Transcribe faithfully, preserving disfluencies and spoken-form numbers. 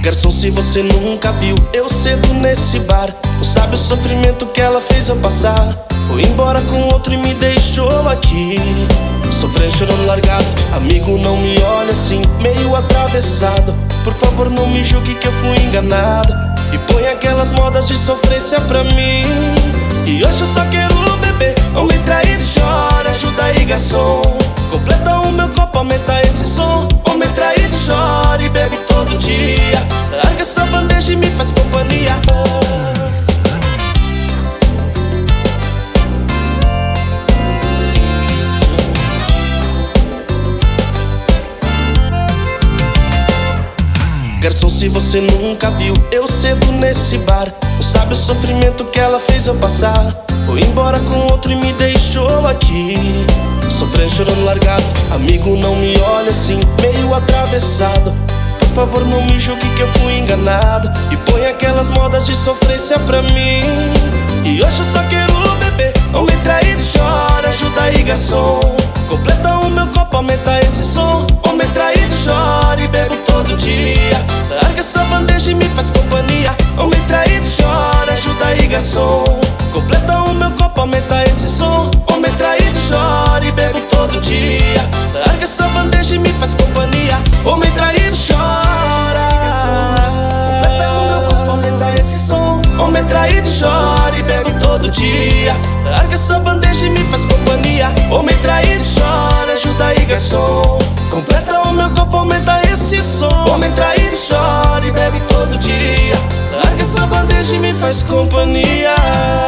Garçom, se você nunca viu eu cedo nesse bar, não sabe o sofrimento que ela fez eu passar. Foi embora com outro e me deixou aqui, sofrendo, chorando, largado. Amigo, não me olha assim, meio atravessado. Por favor, não me julgue que eu fui enganado, e põe aquelas modas de sofrência pra mim. E hoje eu só quero beber, homem traído chora, ajuda aí, garçom. Completa o meu copo, aumenta esse som. Homem traído chora e bebe todo dia. Larga essa bandeja e me faz companhia. Garçom, se você nunca viu eu cedo nesse bar, não sabe o sofrimento que ela fez eu passar. Foi embora com outro e me deixou aqui, sofrendo, chorando, largado. Amigo, não me olha assim, meio atravessado. Por favor, não me julgue que eu fui enganado, e põe aquelas modas de sofrência pra mim. E hoje eu só quero beber, homem traído chora, ajuda aí, garçom. Completa o meu copo, aumenta esse som. Homem traído chora e bebe todo dia. Larga essa bandeja e me faz companhia. Homem traído chora, ajuda aí, garçom. Completa o meu copo, aumenta esse som. Homem traído chora e bebe todo dia. Larga essa bandeja e me faz companhia. Homem traído chora. Completa o meu copo, aumenta esse som. Homem traído chora e bebe todo dia. Larga essa bandeja e me faz companhia. Homem traído chora, ajuda aí, garçom. Completa o meu copo, aumenta esse som. Homem traído chora e bebe todo dia. Larga essa bandeja e me faz companhia.